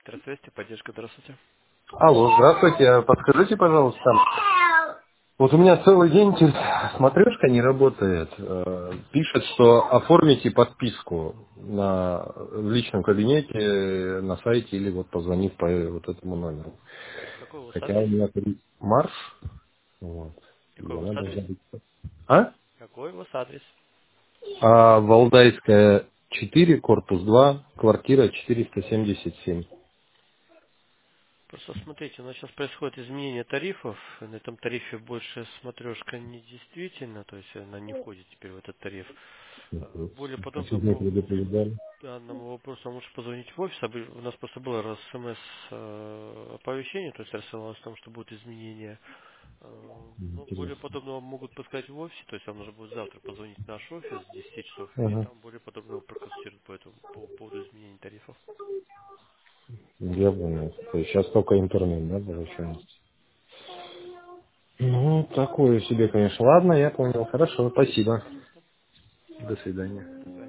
Центр связи, поддержка, здравствуйте. Алло, здравствуйте. Подскажите, пожалуйста, вот у меня целый день смотрешка не работает. Пишет, что оформите подписку в личном кабинете, на сайте или вот позвонив по вот этому номеру. Какой у вас Хотя адрес? у меня тариф Марш, вот, и Какой у вас она адрес? должна быть... А? Какой у вас адрес? Валдайская 4, корпус 2, квартира 477. Просто смотрите, у нас сейчас происходит изменение тарифов. На этом тарифе больше смотрешка не действительно, то есть она не входит теперь в этот тариф. Более подробно Почему не по предупреждали? данному вопросу лучше позвонить в офис. У нас просто было СМС оповещение, то есть рассылалось о том, что будут изменения. Ну, более Интересно. подробно вам могут подсказать в офисе, то есть вам нужно будет завтра позвонить в наш офис с 10 часов, и Ага. там более подробно вы проконсультируют по поводу изменений тарифов. Я понял. То есть сейчас только интернет, да, получается? Ну, такое себе, конечно. Ладно, я понял. Хорошо, спасибо. До свидания.